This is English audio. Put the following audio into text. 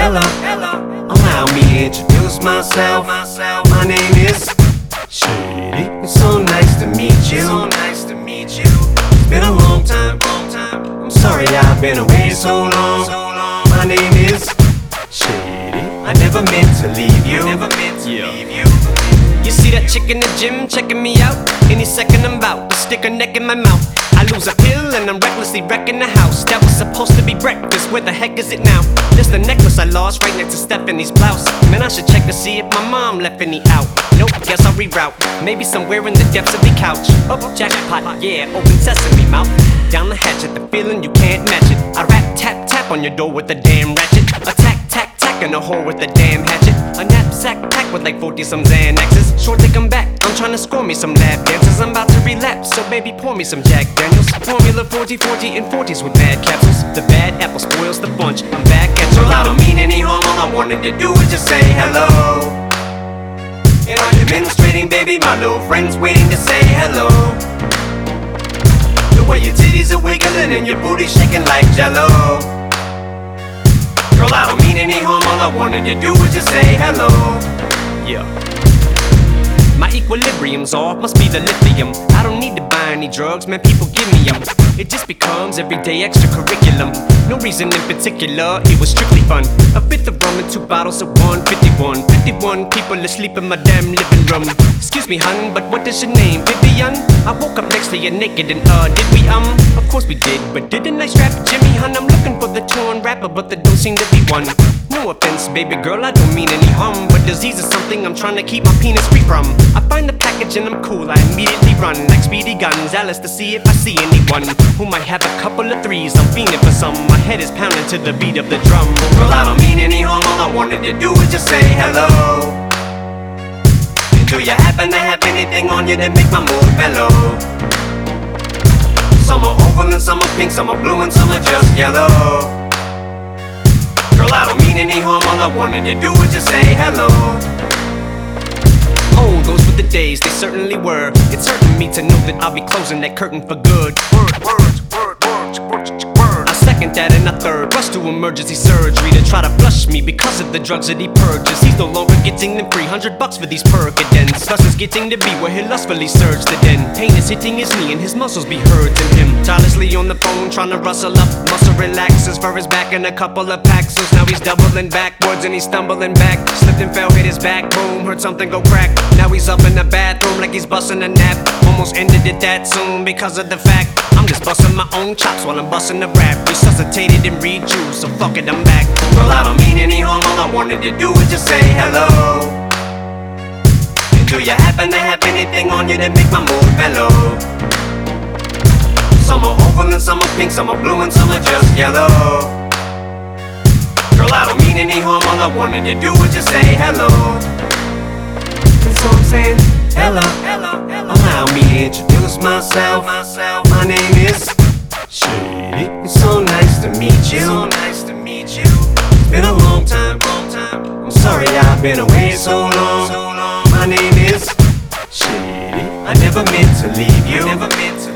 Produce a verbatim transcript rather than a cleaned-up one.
hello, hello. Allow me to introduce myself. My name is Shady. It's so nice to meet you. So nice to meet you. It's been a long time. I'm sorry I've been away so long. My name is Shady. I never meant to leave you. Never meant to leave you. You see that chick in the gym checking me out? Any second I'm about to stick her neck in my mouth. I lose a pill and I'm recklessly wrecking the house. That was supposed to be breakfast, where the heck is it now? There's the necklace I lost right next to Stephanie's blouse. Man, I should check to see if my mom left any out. Nope, guess I'll reroute. Maybe somewhere in the depths of the couch. Oh, jackpot, yeah, open sesame mouth. Down the hatch at the feeling you can't match it. I rap, tap, tap on your door with a damn ratchet. Attack, tack, tack in a hole with a damn hatchet. A knapsack packed with like forty some Xanaxes. Sure take 'em back, I'm trying to score me some lap dances. I'm about to relapse, so baby pour me some Jack Daniels. Formula forty, forty, and forties with bad capsules. The bad apple spoils the bunch, I'm back at you. Well, I don't mean any harm, all I wanted to do was just say hello. And I'm demonstrating, baby, my little friend's waiting to say hello. The way your titties are wiggling and your booty shaking like jello. Girl, I don't mean any harm, all I wanted to do was just say hello. Yeah. My equilibrium's off, must be the lithium. I don't need to buy any drugs, man, people give me them. It just becomes everyday extracurriculum. No reason in particular, it was strictly fun. A fifth of rum and two bottles of one fifty-one. fifty-one people asleep in my damn living room. Excuse me, hun, but what is your name, Vivian? I woke up next to you naked and uh, did we um? Of course we did, but didn't I strap Jimmy, hun? I'm looking for the torn rapper, but there don't seem to be one. No offense, baby girl, I don't mean any harm, but disease is something I'm trying to keep my penis free from. I find the package and I'm cool, I immediately run like Speedy Gonzales to see if I see anyone who might have a couple of threes. I'm fiending for some, my head is pounding to the beat of the drum. Well, I don't mean any harm, all I wanted to do was just say hello. And do you happen to have anything on you that make my mood mellow? Some are oval and some are pink, some are blue and some are just yellow. Girl, I don't mean any harm, all I wanted to do was just say hello. Oh, those were the days, they certainly were. It's hurting me to know that I'll be closing that curtain for good. Word, words, word, words, words, word. I second that and a third. Rush to emergency surgery to try to flush me because of the drugs that he purges. He's no longer getting them three hundred bucks for these Percodens. Thus is getting to be where he lustfully surged the den. Pain is hitting his knee and his muscles be hurting him. Tirelessly on the phone trying to rustle up muscle relaxers for his back and a couple of Paxos. Now he's doubling backwards and he's stumbling back. Slipped and fell, hit his back, boom, heard something go crack. Now he's up in the bathroom like he's busting a nap. Almost ended it that soon because of the fact I'm just busting my own chops while I'm busting the rap. Resuscitated and rejuiced, so fuck it, I'm back. Well, I don't mean any harm, all I wanted to do was just say hello. And do you happen to have anything on you that make my mood mellow? Some are oval and some are pink, some are blue and some are just yellow. Girl, I don't mean any harm, all I wanted to do was just say hello. And so I'm saying hello, hello, hello. Allow me to introduce myself. My name is Shady. It's so nice to meet you. So nice to meet you. It's been a long time, long time. I'm sorry I've been away so long. My name is Shady. I never meant to leave you. Never meant to